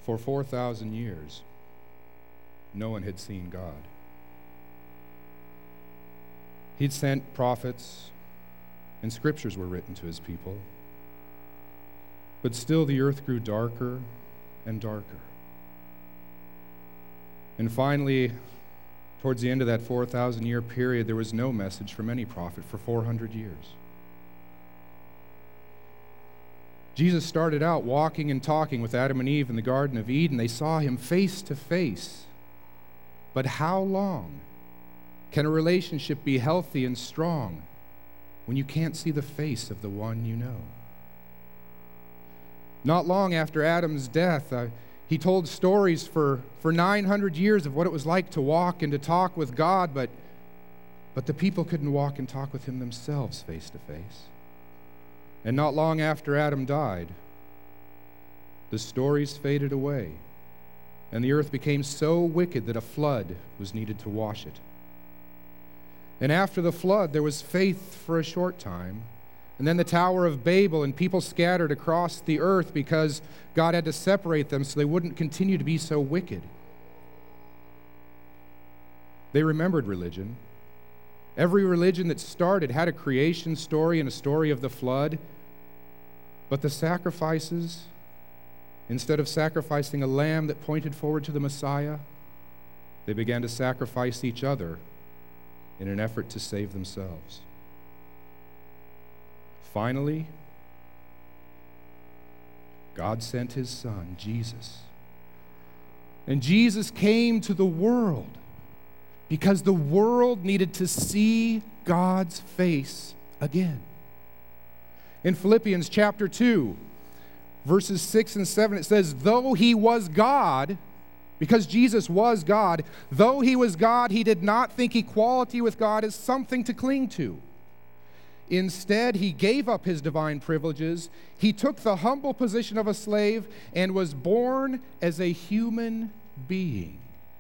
For 4,000 years, no one had seen God. He'd sent prophets, and scriptures were written to his people. But still the earth grew darker and darker. And finally, towards the end of that 4,000-year period, there was no message from any prophet for 400 years. Jesus started out walking and talking with Adam and Eve in the Garden of Eden. They saw him face to face. But how long can a relationship be healthy and strong when you can't see the face of the one you know? Not long after Adam's death, he told stories for 900 years of what it was like to walk and to talk with God, but the people couldn't walk and talk with him themselves face to face. And not long after Adam died, the stories faded away, and the earth became so wicked that a flood was needed to wash it. And after the flood, there was faith for a short time, and then the Tower of Babel, and people scattered across the earth because God had to separate them so they wouldn't continue to be so wicked. They remembered religion. Every religion that started had a creation story and a story of the flood. But the sacrifices, instead of sacrificing a lamb that pointed forward to the Messiah, they began to sacrifice each other in an effort to save themselves. Finally, God sent his Son, Jesus. And Jesus came to the world because the world needed to see God's face again. In Philippians chapter 2, verses 6 and 7, it says, though he was God, because Jesus was God, though he was God, he did not think equality with God as something to cling to. Instead, he gave up his divine privileges. He took the humble position of a slave and was born as a human being.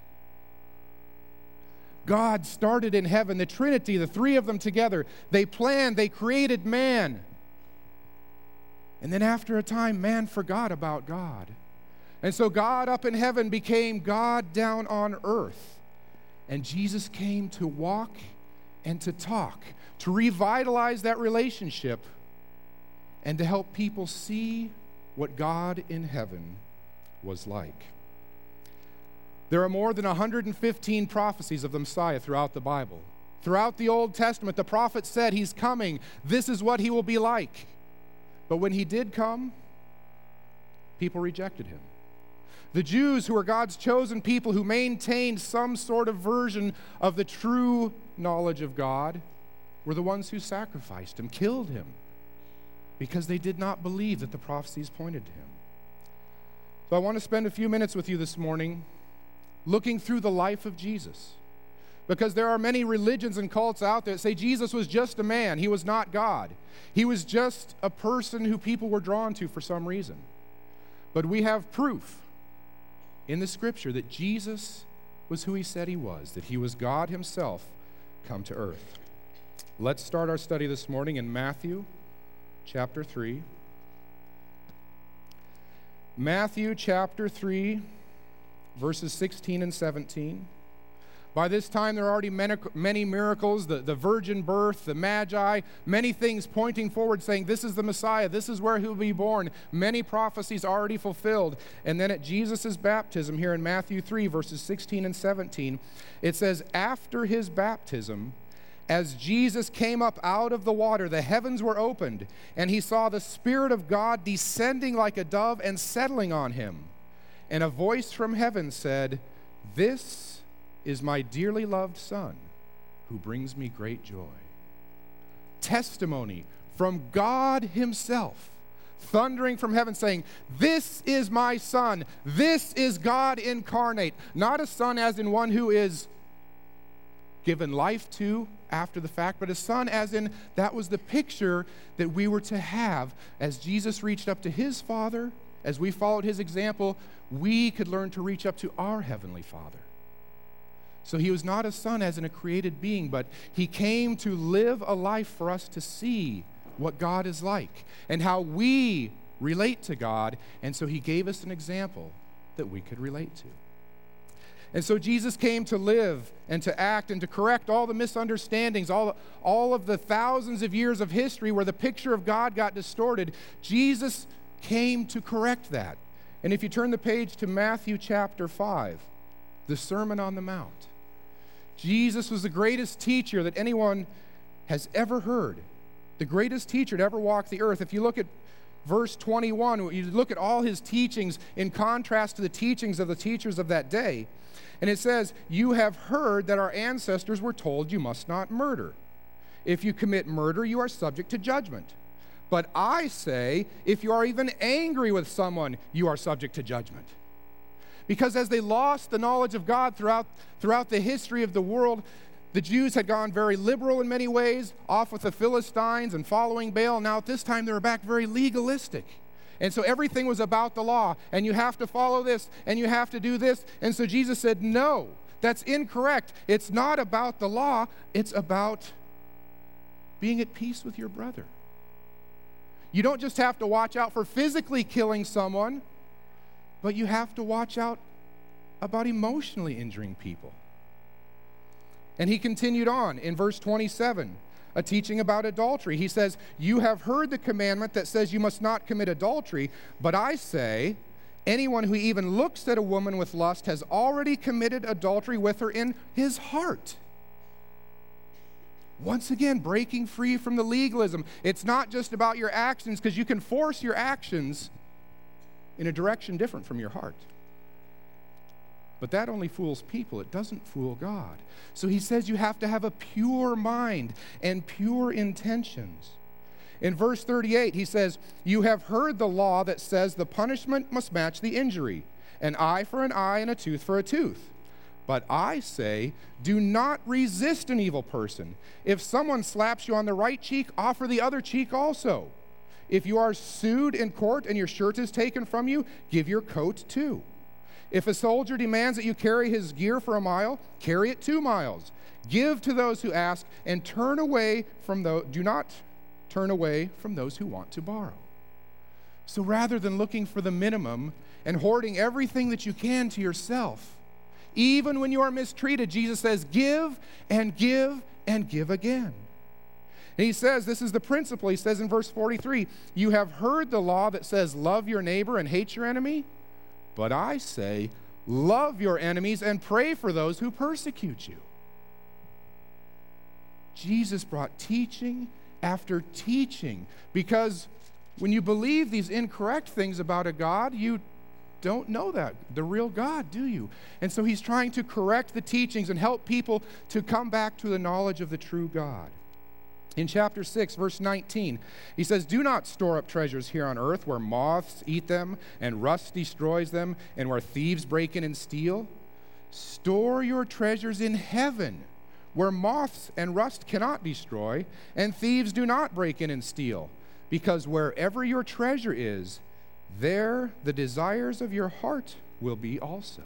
God started in heaven, the Trinity, the three of them together. They planned, they created man. And then after a time, man forgot about God. And so God up in heaven became God down on earth. And Jesus came to walk and to talk, to revitalize that relationship and to help people see what God in heaven was like. There are more than 115 prophecies of the Messiah throughout the Bible. Throughout the Old Testament, the prophet said he's coming. This is what he will be like. But when he did come, people rejected him. The Jews, who were God's chosen people, who maintained some sort of version of the true knowledge of God, were the ones who sacrificed him, killed him, because they did not believe that the prophecies pointed to him. So I want to spend a few minutes with you this morning looking through the life of Jesus, because there are many religions and cults out there that say Jesus was just a man. He was not God. He was just a person who people were drawn to for some reason. But we have proof in the Scripture that Jesus was who he said he was, that he was God himself come to earth. Let's start our study this morning in Matthew chapter 3. Matthew chapter 3, verses 16 and 17. By this time, there are already many miracles, the virgin birth, the magi, many things pointing forward, saying this is the Messiah, this is where he will be born. Many prophecies already fulfilled. And then at Jesus' baptism, here in Matthew 3, verses 16 and 17, it says, after his baptism, as Jesus came up out of the water, the heavens were opened, and he saw the Spirit of God descending like a dove and settling on him. And a voice from heaven said, this is my dearly loved Son, who brings me great joy. Testimony from God himself, thundering from heaven, saying, this is my Son, this is God incarnate. Not a son as in one who is given life to after the fact, but a son as in that was the picture that we were to have. As Jesus reached up to his Father, as we followed his example, we could learn to reach up to our Heavenly Father. So he was not a son as in a created being, but he came to live a life for us to see what God is like and how we relate to God. And so he gave us an example that we could relate to. And so Jesus came to live and to act and to correct all the misunderstandings, all of the thousands of years of history where the picture of God got distorted. Jesus came to correct that. And if you turn the page to Matthew chapter 5, the Sermon on the Mount, Jesus was the greatest teacher that anyone has ever heard, the greatest teacher to ever walk the earth. If you look at verse 21, you look at all his teachings in contrast to the teachings of the teachers of that day, and it says, "You have heard that our ancestors were told you must not murder. If you commit murder, you are subject to judgment. But I say, if you are even angry with someone, you are subject to judgment." Because as they lost the knowledge of God throughout the history of the world, the Jews had gone very liberal in many ways, off with the Philistines and following Baal. Now at this time they were back very legalistic. And so everything was about the law, and you have to follow this, and you have to do this. And so Jesus said, no, that's incorrect. It's not about the law, it's about being at peace with your brother. You don't just have to watch out for physically killing someone, but you have to watch out about emotionally injuring people. And he continued on in verse 27, a teaching about adultery. He says, "You have heard the commandment that says you must not commit adultery, but I say, anyone who even looks at a woman with lust has already committed adultery with her in his heart." Once again, breaking free from the legalism. It's not just about your actions, because you can force your actions in a direction different from your heart. But that only fools people. It doesn't fool God. So he says you have to have a pure mind and pure intentions. In verse 38, he says, "You have heard the law that says the punishment must match the injury, an eye for an eye and a tooth for a tooth. But I say, do not resist an evil person. If someone slaps you on the right cheek, offer the other cheek also. If you are sued in court and your shirt is taken from you, give your coat too. If a soldier demands that you carry his gear for a mile, carry it 2 miles. Give to those who ask, and do not turn away from those who want to borrow." So rather than looking for the minimum and hoarding everything that you can to yourself, even when you are mistreated, Jesus says, give and give and give again. And he says, this is the principle, he says in verse 43, "You have heard the law that says, love your neighbor and hate your enemy. But I say, love your enemies and pray for those who persecute you." Jesus brought teaching after teaching, because when you believe these incorrect things about a God, you don't know the real God, do you? And so he's trying to correct the teachings and help people to come back to the knowledge of the true God. In chapter 6, verse 19, he says, "Do not store up treasures here on earth where moths eat them and rust destroys them and where thieves break in and steal. Store your treasures in heaven where moths and rust cannot destroy and thieves do not break in and steal. Because wherever your treasure is, there the desires of your heart will be also."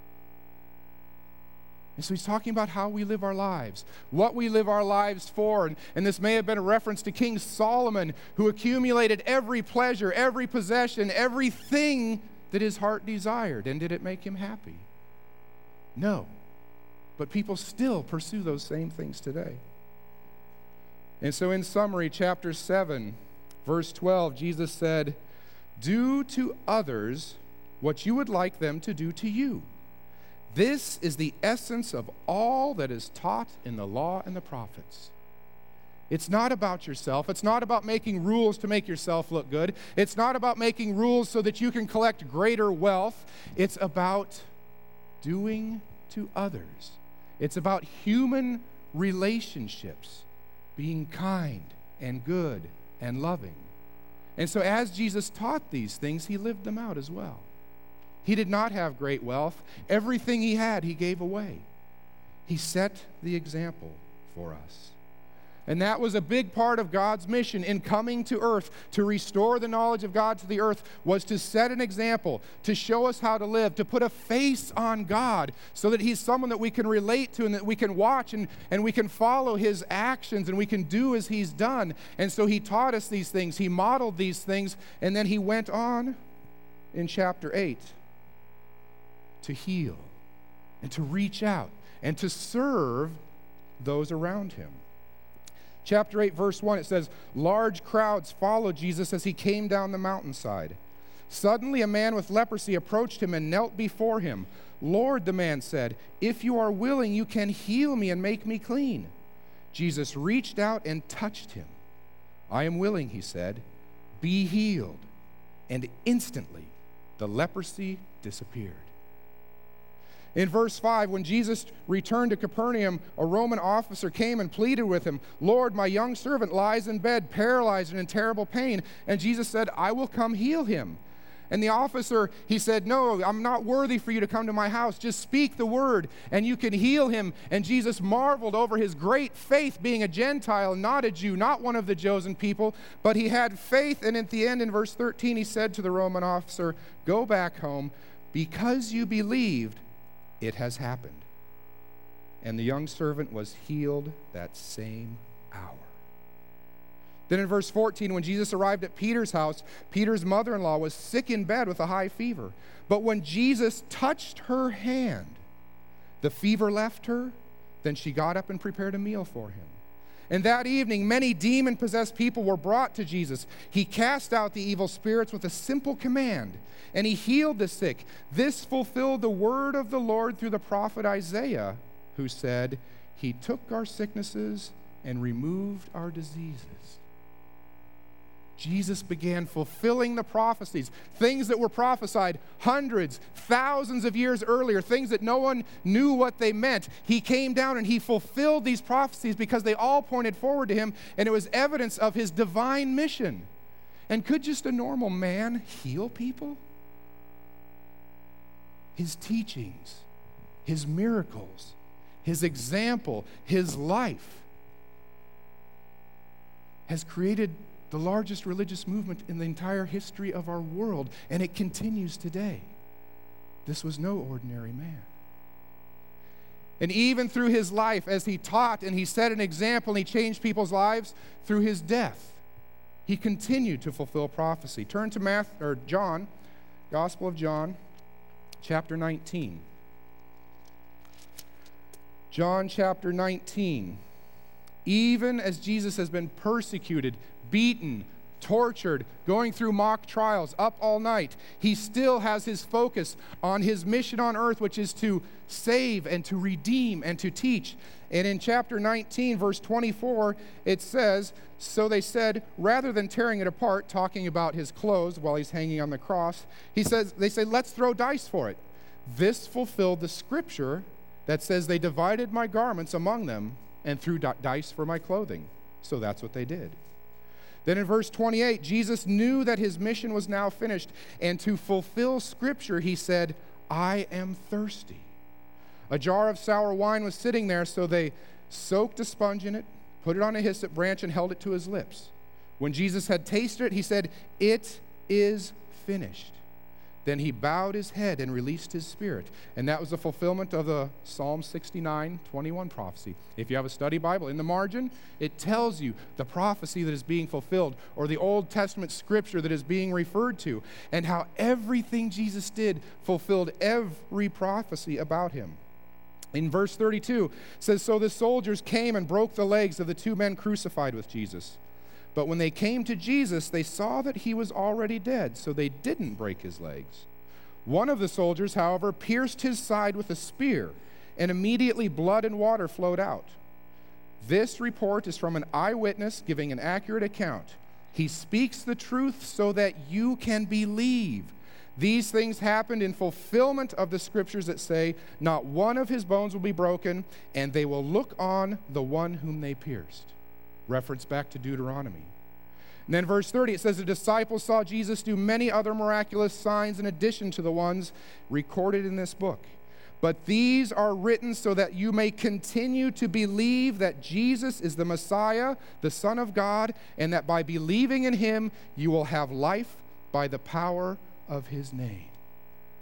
And so he's talking about how we live our lives, what we live our lives for. And this may have been a reference to King Solomon, who accumulated every pleasure, every possession, everything that his heart desired. And did it make him happy? No. But people still pursue those same things today. And so in summary, chapter 7, verse 12, Jesus said, "Do to others what you would like them to do to you. This is the essence of all that is taught in the law and the prophets." It's not about yourself. It's not about making rules to make yourself look good. It's not about making rules so that you can collect greater wealth. It's about doing to others. It's about human relationships, being kind and good and loving. And so as Jesus taught these things, he lived them out as well. He did not have great wealth. Everything he had, he gave away. He set the example for us. And that was a big part of God's mission in coming to earth. To restore the knowledge of God to the earth was to set an example, to show us how to live, to put a face on God so that he's someone that we can relate to and that we can watch and we can follow his actions and we can do as he's done. And so he taught us these things. He modeled these things. And then he went on in chapter 8 to heal and to reach out and to serve those around him. Chapter 8, verse 1, it says, large crowds followed Jesus as he came down the mountainside. Suddenly a man with leprosy approached him and knelt before him. Lord, the man said, if you are willing, you can heal me and make me clean. Jesus reached out and touched him. I am willing, he said, be healed. And instantly the leprosy disappeared. In verse 5, when Jesus returned to Capernaum, a Roman officer came and pleaded with him, Lord, my young servant lies in bed, paralyzed and in terrible pain. And Jesus said, I will come heal him. And the officer, he said, no, I'm not worthy for you to come to my house. Just speak the word and you can heal him. And Jesus marveled over his great faith, being a Gentile, not a Jew, not one of the chosen people, but he had faith. And at the end, in verse 13, he said to the Roman officer, go back home. Because you believed, it has happened. And the young servant was healed that same hour. Then in verse 14, when Jesus arrived at Peter's house, Peter's mother-in-law was sick in bed with a high fever. But when Jesus touched her hand, the fever left her. Then she got up and prepared a meal for him. And that evening, many demon-possessed people were brought to Jesus. He cast out the evil spirits with a simple command, and he healed the sick. This fulfilled the word of the Lord through the prophet Isaiah, who said, he took our sicknesses and removed our diseases. Jesus began fulfilling the prophecies, things that were prophesied hundreds, thousands of years earlier, things that no one knew what they meant. He came down and he fulfilled these prophecies because they all pointed forward to him, and it was evidence of his divine mission. And could just a normal man heal people? His teachings, his miracles, his example, his life has created the largest religious movement in the entire history of our world, and it continues today. This was no ordinary man. And even through his life, as he taught and he set an example and he changed people's lives, through his death, he continued to fulfill prophecy. Turn to John, Gospel of John, chapter 19. John chapter 19. Even as Jesus has been persecuted, beaten, tortured, going through mock trials, up all night, he still has his focus on his mission on earth, which is to save and to redeem and to teach. And in chapter 19, verse 24, it says, so they said, rather than tearing it apart, talking about his clothes while he's hanging on the cross, they say, let's throw dice for it. This fulfilled the scripture that says they divided my garments among them and threw dice for my clothing. So that's what they did. Then in verse 28, Jesus knew that his mission was now finished, and to fulfill Scripture, he said, I am thirsty. A jar of sour wine was sitting there, so they soaked a sponge in it, put it on a hyssop branch, and held it to his lips. When Jesus had tasted it, he said, it is finished. Then he bowed his head and released his spirit. And that was the fulfillment of the Psalm 69:21 prophecy. If you have a study Bible, in the margin, it tells you the prophecy that is being fulfilled, or the Old Testament scripture that is being referred to, and how everything Jesus did fulfilled every prophecy about him. In verse 32, it says, so the soldiers came and broke the legs of the two men crucified with Jesus. But when they came to Jesus, they saw that he was already dead, so they didn't break his legs. One of the soldiers, however, pierced his side with a spear, and immediately blood and water flowed out. This report is from an eyewitness giving an accurate account. He speaks the truth so that you can believe. These things happened in fulfillment of the scriptures that say, not one of his bones will be broken, and they will look on the one whom they pierced. Reference back to Deuteronomy. And then verse 30, it says, the disciples saw Jesus do many other miraculous signs in addition to the ones recorded in this book. But these are written so that you may continue to believe that Jesus is the Messiah, the Son of God, and that by believing in him, you will have life by the power of his name.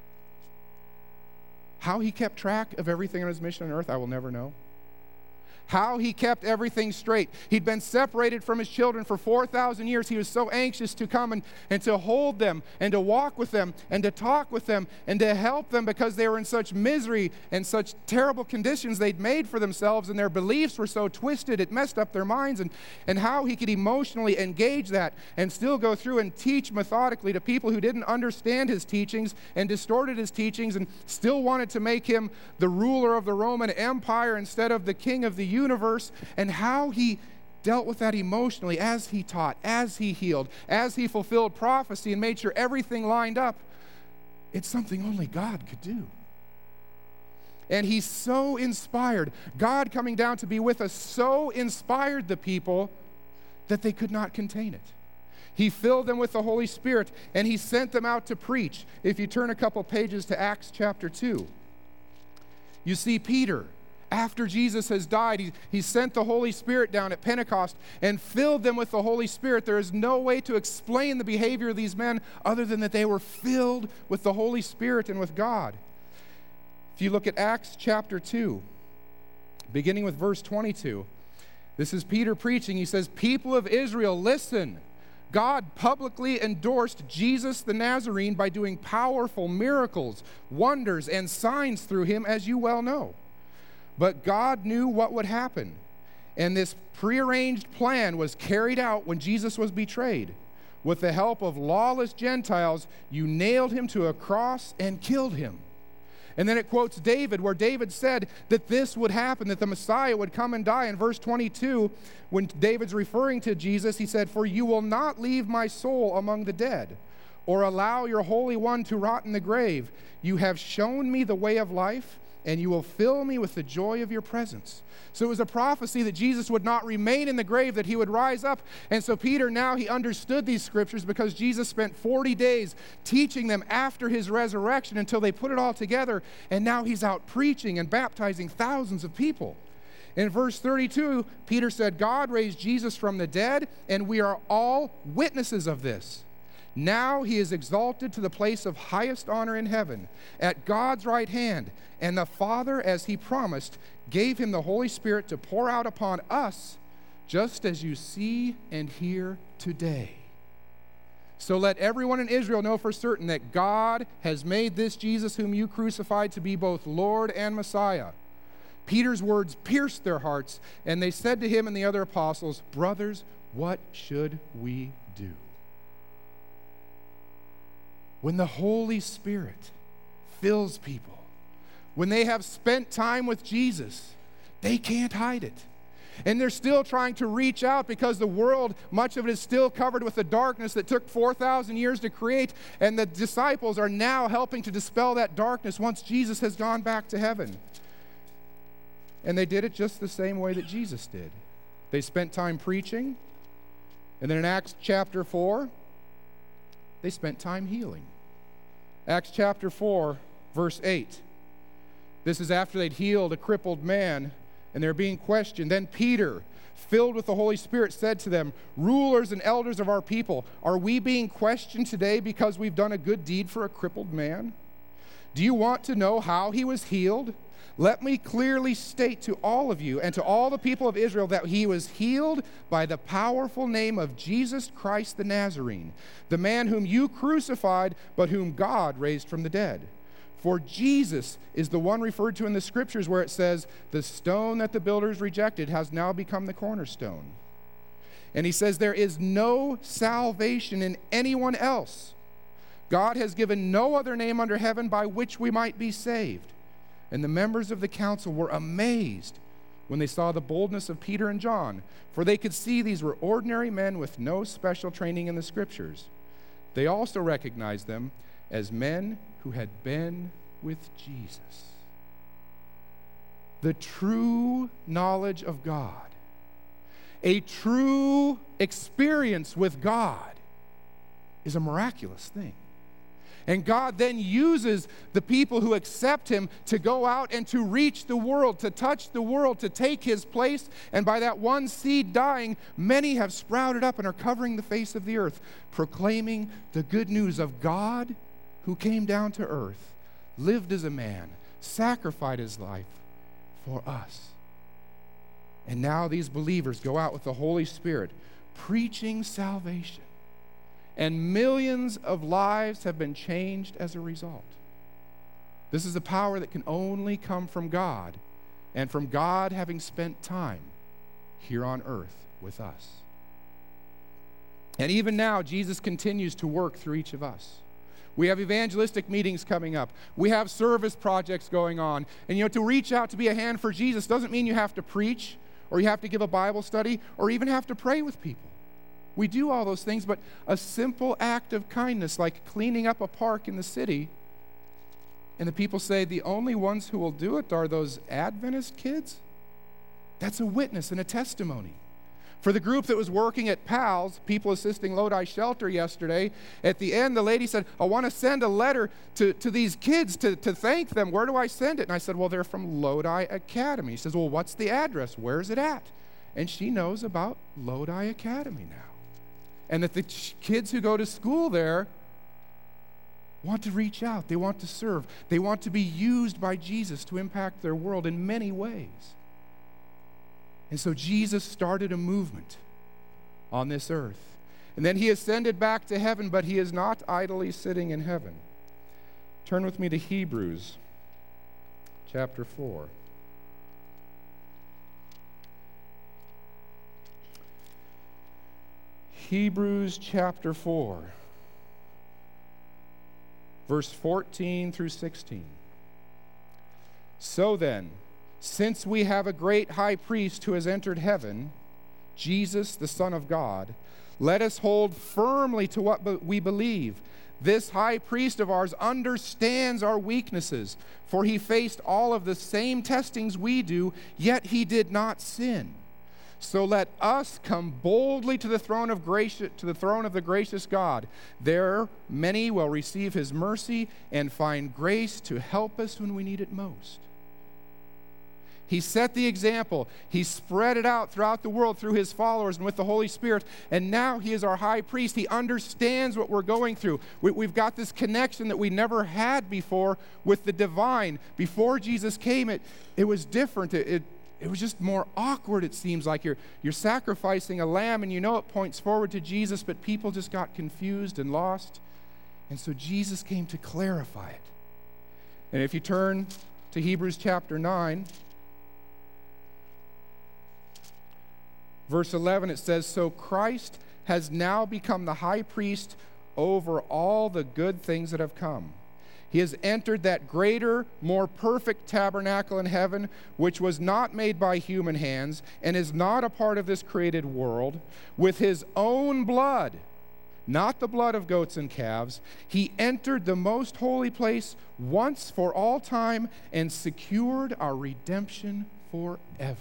How he kept track of everything on his mission on earth, I will never know. how he kept everything straight. He'd been separated from his children for 4,000 years. He was so anxious to come and to hold them and to walk with them and to talk with them and to help them because they were in such misery and such terrible conditions they'd made for themselves, and their beliefs were so twisted it messed up their minds, and how he could emotionally engage that and still go through and teach methodically to people who didn't understand his teachings and distorted his teachings and still wanted to make him the ruler of the Roman Empire instead of the king of the universe, and how he dealt with that emotionally as he taught, as he healed, as he fulfilled prophecy and made sure everything lined up. It's something only God could do. And he's so inspired. God coming down to be with us so inspired the people that they could not contain it. He filled them with the Holy Spirit, and he sent them out to preach. If you turn a couple pages to Acts chapter 2, you see Peter, after Jesus has died, he sent the Holy Spirit down at Pentecost and filled them with the Holy Spirit. There is no way to explain the behavior of these men other than that they were filled with the Holy Spirit and with God. If you look at Acts chapter 2, beginning with verse 22, this is Peter preaching. He says, "People of Israel, listen. God publicly endorsed Jesus the Nazarene by doing powerful miracles, wonders, and signs through him, as you well know. But God knew what would happen, and this prearranged plan was carried out when Jesus was betrayed. With the help of lawless Gentiles, you nailed him to a cross and killed him." And then it quotes David, where David said that this would happen, that the Messiah would come and die. In verse 22, when David's referring to Jesus, he said, "For you will not leave my soul among the dead, or allow your Holy One to rot in the grave. You have shown me the way of life, and you will fill me with the joy of your presence." So it was a prophecy that Jesus would not remain in the grave, that he would rise up. And so Peter, now he understood these scriptures because Jesus spent 40 days teaching them after his resurrection until they put it all together. And now he's out preaching and baptizing thousands of people. In verse 32, Peter said, "God raised Jesus from the dead, and we are all witnesses of this. Now he is exalted to the place of highest honor in heaven, at God's right hand, and the Father, as he promised, gave him the Holy Spirit to pour out upon us, just as you see and hear today. So let everyone in Israel know for certain that God has made this Jesus whom you crucified to be both Lord and Messiah." Peter's words pierced their hearts, and they said to him and the other apostles, "Brothers, what should we do?" When the Holy Spirit fills people, when they have spent time with Jesus, they can't hide it. And they're still trying to reach out because the world, much of it is still covered with the darkness that took 4,000 years to create, and the disciples are now helping to dispel that darkness once Jesus has gone back to heaven. And they did it just the same way that Jesus did. They spent time preaching, and then in Acts chapter 4, they spent time healing. Acts chapter 4, verse 8. This is after they'd healed a crippled man, and they're being questioned. Then Peter, filled with the Holy Spirit, said to them, "Rulers and elders of our people, are we being questioned today because we've done a good deed for a crippled man? Do you want to know how he was healed? Let me clearly state to all of you and to all the people of Israel that he was healed by the powerful name of Jesus Christ the Nazarene, the man whom you crucified, but whom God raised from the dead. For Jesus is the one referred to in the scriptures where it says, 'The stone that the builders rejected has now become the cornerstone.' And he says, 'There is no salvation in anyone else. God has given no other name under heaven by which we might be saved.' And the members of the council were amazed when they saw the boldness of Peter and John, for they could see these were ordinary men with no special training in the scriptures. They also recognized them as men who had been with Jesus." The true knowledge of God, a true experience with God, is a miraculous thing. And God then uses the people who accept him to go out and to reach the world, to touch the world, to take his place. And by that one seed dying, many have sprouted up and are covering the face of the earth, proclaiming the good news of God who came down to earth, lived as a man, sacrificed his life for us. And now these believers go out with the Holy Spirit, preaching salvation. And millions of lives have been changed as a result. This is a power that can only come from God, and from God having spent time here on earth with us. And even now, Jesus continues to work through each of us. We have evangelistic meetings coming up. We have service projects going on. And to reach out to be a hand for Jesus doesn't mean you have to preach, or you have to give a Bible study, or even have to pray with people. We do all those things, but a simple act of kindness, like cleaning up a park in the city, and the people say the only ones who will do it are those Adventist kids, that's a witness and a testimony. For the group that was working at PALS, People Assisting Lodi Shelter, yesterday, at the end, the lady said, I want to send a letter to these kids to thank them. Where do I send it? And I said, well, they're from Lodi Academy. She says, well, what's the address? Where's it at? And she knows about Lodi Academy now. And that the kids who go to school there want to reach out. They want to serve. They want to be used by Jesus to impact their world in many ways. And so Jesus started a movement on this earth. And then he ascended back to heaven, but he is not idly sitting in heaven. Turn with me to Hebrews chapter 4. Hebrews chapter 4, verse 14 through 16. So then, since we have a great high priest who has entered heaven, Jesus, the Son of God, let us hold firmly to what we believe. This high priest of ours understands our weaknesses, for he faced all of the same testings we do, yet he did not sin. So let us come boldly to the throne of grace, to the throne of the gracious God. There many will receive his mercy and find grace to help us when we need it most. He set the example. He spread it out throughout the world through his followers and with the Holy Spirit. And now he is our high priest. He understands what we're going through. We've got this connection that we never had before with the divine. Before Jesus came, it was different. It was just more awkward, it seems like. You're sacrificing a lamb, and you know it points forward to Jesus, but people just got confused and lost. And so Jesus came to clarify it. And if you turn to Hebrews chapter 9, verse 11, it says, so Christ has now become the high priest over all the good things that have come. He has entered that greater, more perfect tabernacle in heaven, which was not made by human hands and is not a part of this created world. With his own blood, not the blood of goats and calves, he entered the most holy place once for all time and secured our redemption forever.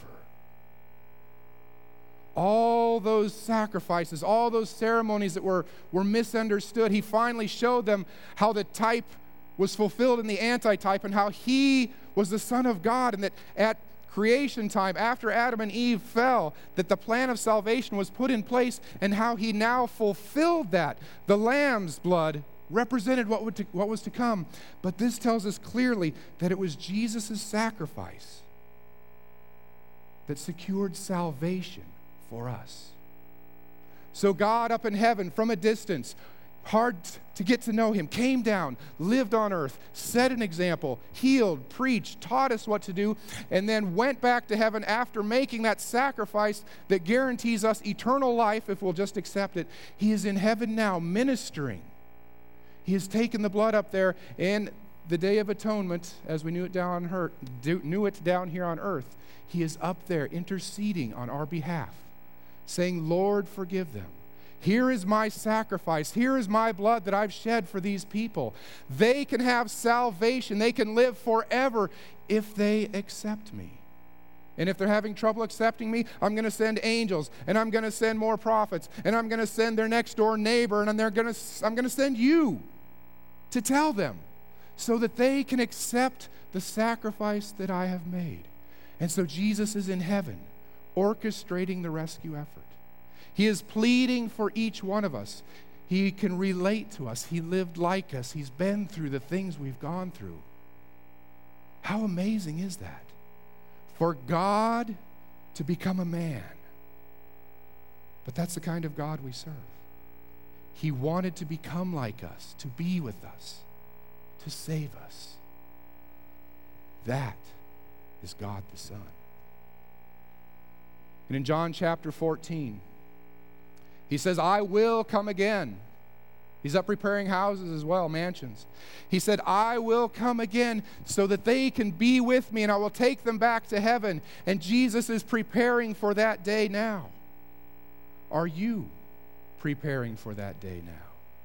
All those sacrifices, all those ceremonies that were misunderstood, he finally showed them how the type was fulfilled in the antitype and how he was the Son of God, and that at creation time, after Adam and Eve fell, that the plan of salvation was put in place, and how he now fulfilled that. The lamb's blood represented what was to come, but this tells us clearly that it was Jesus' sacrifice that secured salvation for us. So God up in heaven from a distance, hard to get to know him, came down, lived on earth, set an example, healed, preached, taught us what to do, and then went back to heaven after making that sacrifice that guarantees us eternal life if we'll just accept it. He is in heaven now ministering. He has taken the blood up there, and the Day of Atonement, as we knew it down here on earth, he is up there interceding on our behalf, saying, Lord, forgive them. Here is my sacrifice. Here is my blood that I've shed for these people. They can have salvation. They can live forever if they accept me. And if they're having trouble accepting me, I'm going to send angels, and I'm going to send more prophets, and I'm going to send their next door neighbor, and I'm going to send you to tell them so that they can accept the sacrifice that I have made. And so Jesus is in heaven, orchestrating the rescue effort. He is pleading for each one of us. He can relate to us. He lived like us. He's been through the things we've gone through. How amazing is that? For God to become a man. But that's the kind of God we serve. He wanted to become like us, to be with us, to save us. That is God the Son. And in John chapter 14, he says, I will come again. He's up preparing houses as well, mansions. He said, I will come again so that they can be with me, and I will take them back to heaven. And Jesus is preparing for that day now. Are you preparing for that day now?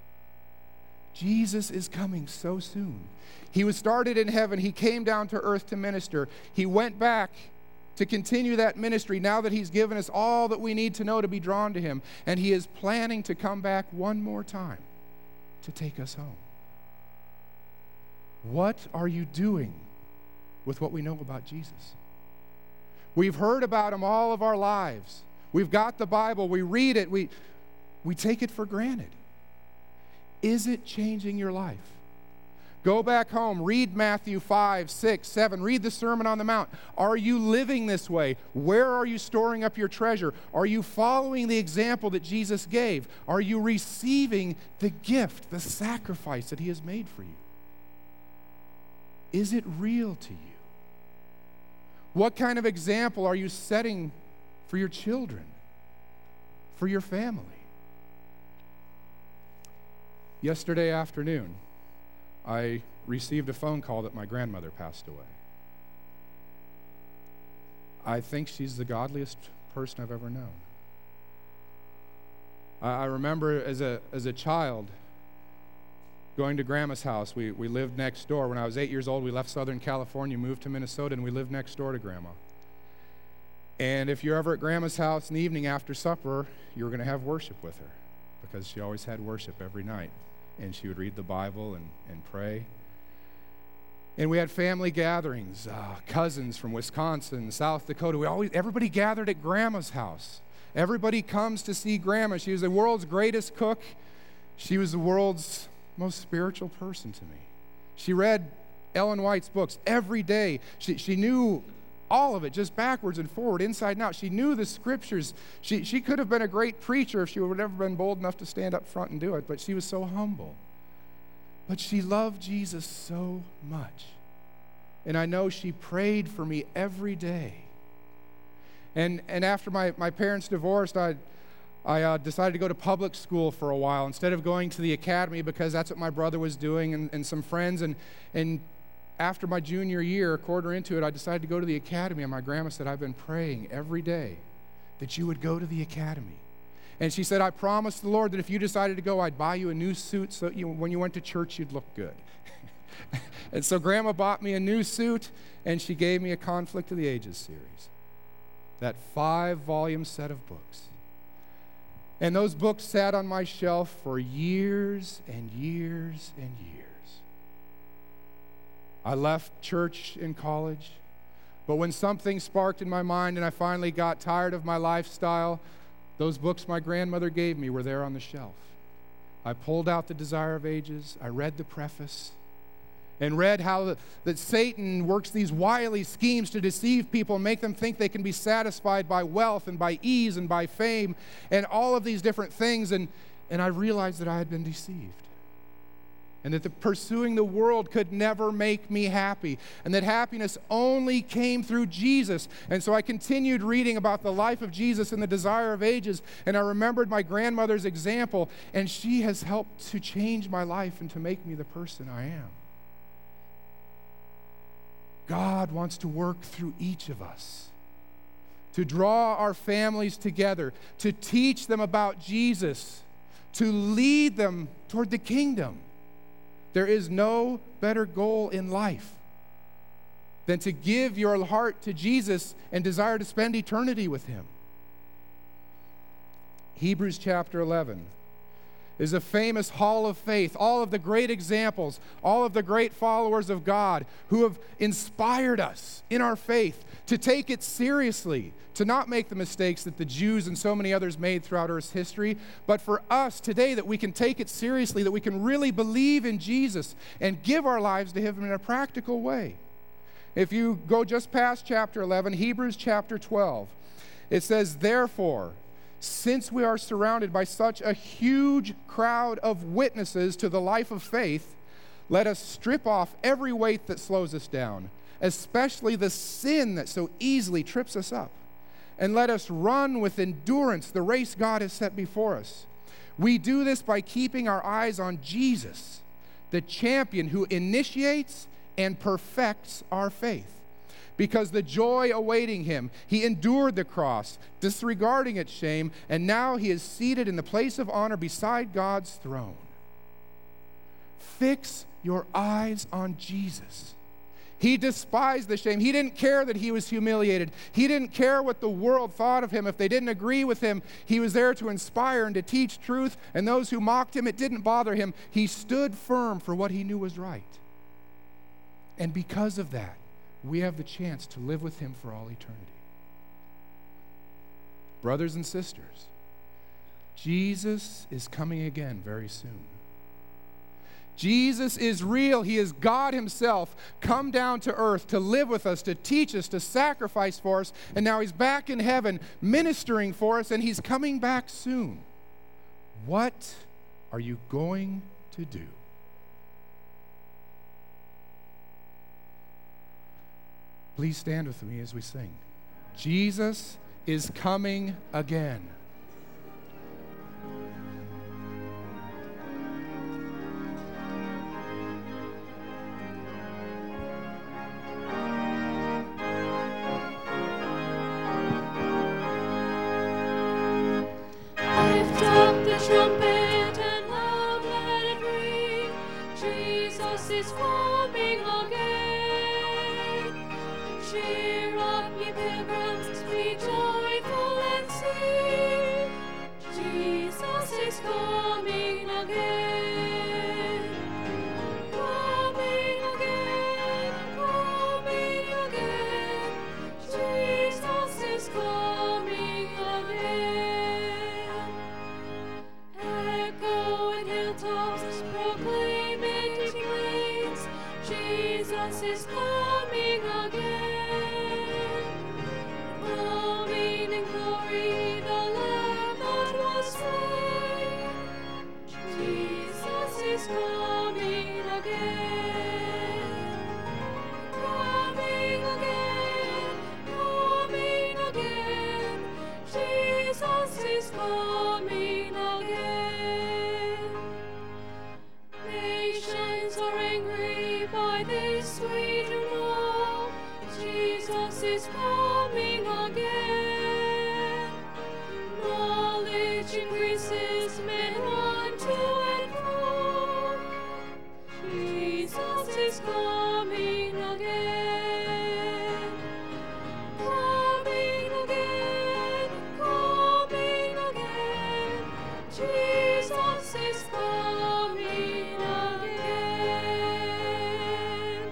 Jesus is coming so soon. He was started in heaven. He came down to earth to minister. He went back to continue that ministry now that he's given us all that we need to know to be drawn to him. And he is planning to come back one more time to take us home. What are you doing with what we know about Jesus? We've heard about him all of our lives. We've got the Bible. We read it. We take it for granted. Is it changing your life? Go back home, read Matthew 5, 6, 7, read the Sermon on the Mount. Are you living this way? Where are you storing up your treasure? Are you following the example that Jesus gave? Are you receiving the gift, the sacrifice that he has made for you? Is it real to you? What kind of example are you setting for your children, for your family? Yesterday afternoon, I received a phone call that my grandmother passed away. I think she's the godliest person I've ever known. I remember as a child going to Grandma's house. We lived next door. When I was 8 years old, we left Southern California, moved to Minnesota, and we lived next door to Grandma. And if you're ever at Grandma's house in the evening after supper, you were going to have worship with her because she always had worship every night. And she would read the Bible and pray. And we had family gatherings, cousins from Wisconsin, South Dakota. Everybody gathered at Grandma's house. Everybody comes to see Grandma. She was the world's greatest cook. She was the world's most spiritual person to me. She read Ellen White's books every day. She knew all of it, just backwards and forward, inside and out. She knew the scriptures. She could have been a great preacher if she would have ever been bold enough to stand up front and do it, but she was so humble. But she loved Jesus so much. And I know she prayed for me every day. And after my parents divorced, I decided to go to public school for a while instead of going to the academy because that's what my brother was doing and some friends. And after my junior year, a quarter into it, I decided to go to the academy, and my grandma said, I've been praying every day that you would go to the academy. And she said, I promised the Lord that if you decided to go, I'd buy you a new suit so when you went to church, you'd look good. And so Grandma bought me a new suit, and she gave me a Conflict of the Ages series, that 5-volume set of books. And those books sat on my shelf for years and years and years. I left church in college, but when something sparked in my mind and I finally got tired of my lifestyle, those books my grandmother gave me were there on the shelf. I pulled out The Desire of Ages, I read the preface, and read how that Satan works these wily schemes to deceive people and make them think they can be satisfied by wealth and by ease and by fame and all of these different things, and I realized that I had been deceived. And that pursuing the world could never make me happy. And that happiness only came through Jesus. And so I continued reading about the life of Jesus and the Desire of Ages. And I remembered my grandmother's example. And she has helped to change my life and to make me the person I am. God wants to work through each of us, to draw our families together, to teach them about Jesus, to lead them toward the kingdom. There is no better goal in life than to give your heart to Jesus and desire to spend eternity with him. Hebrews chapter 11 is a famous hall of faith, all of the great examples, all of the great followers of God who have inspired us in our faith to take it seriously, to not make the mistakes that the Jews and so many others made throughout Earth's history, but for us today that we can take it seriously, that we can really believe in Jesus and give our lives to him in a practical way. If you go just past chapter 11, Hebrews chapter 12, It says, therefore, since we are surrounded by such a huge crowd of witnesses to the life of faith, let us strip off every weight that slows us down, especially the sin that so easily trips us up. And let us run with endurance the race God has set before us. We do this by keeping our eyes on Jesus, the champion who initiates and perfects our faith. Because the joy awaiting him, he endured the cross, disregarding its shame, and now he is seated in the place of honor beside God's throne. Fix your eyes on Jesus. He despised the shame. He didn't care that he was humiliated. He didn't care what the world thought of him. If they didn't agree with him, he was there to inspire and to teach truth, and those who mocked him, it didn't bother him. He stood firm for what he knew was right. And because of that, we have the chance to live with him for all eternity. Brothers and sisters, Jesus is coming again very soon. Jesus is real. He is God himself, come down to earth to live with us, to teach us, to sacrifice for us, and now he's back in heaven ministering for us, and he's coming back soon. What are you going to do? Please stand with me as we sing. Jesus is coming again. Lift up the trumpet and loud let it ring. Jesus is coming again. Cheer up, ye pilgrims, be joyful and sing. Jesus is coming again. Coming again, coming again. Jesus is coming again. Echo in hilltops, proclaim it in plains. Jesus is coming again. Coming in glory, the Lamb that was slain. Jesus is coming again. Coming again, coming again. Jesus is coming again. Nations are angry by this we do know. Jesus is coming again. Knowledge increases, men run to and fro. Jesus is coming again. Coming again, coming again. Jesus is coming again.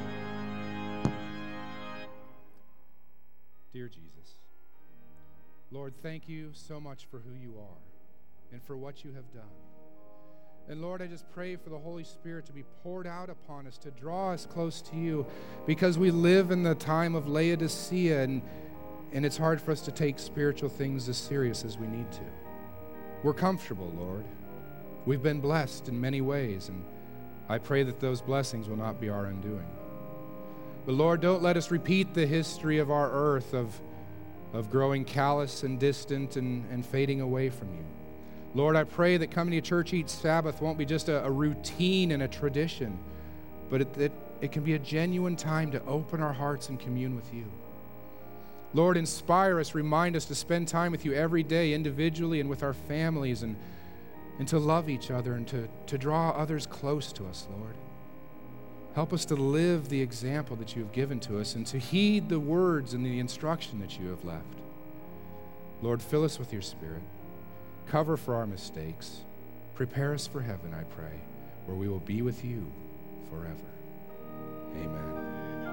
Dear Jesus, Lord, thank you so much for who you are and for what you have done. And Lord, I just pray for the Holy Spirit to be poured out upon us, to draw us close to you, because we live in the time of Laodicea, and it's hard for us to take spiritual things as serious as we need to. We're comfortable, Lord. We've been blessed in many ways, and I pray that those blessings will not be our undoing. But Lord, don't let us repeat the history of our earth of growing callous and distant and fading away from you. Lord, I pray that coming to church each Sabbath won't be just a routine and a tradition, but it can be a genuine time to open our hearts and commune with you. Lord, inspire us, remind us to spend time with you every day, individually and with our families, and to love each other and to draw others close to us, Lord. Help us to live the example that you have given to us and to heed the words and the instruction that you have left. Lord, fill us with your Spirit. Cover for our mistakes. Prepare us for heaven, I pray, where we will be with you forever.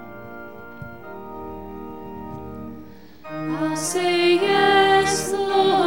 Amen. I'll say yes, Lord.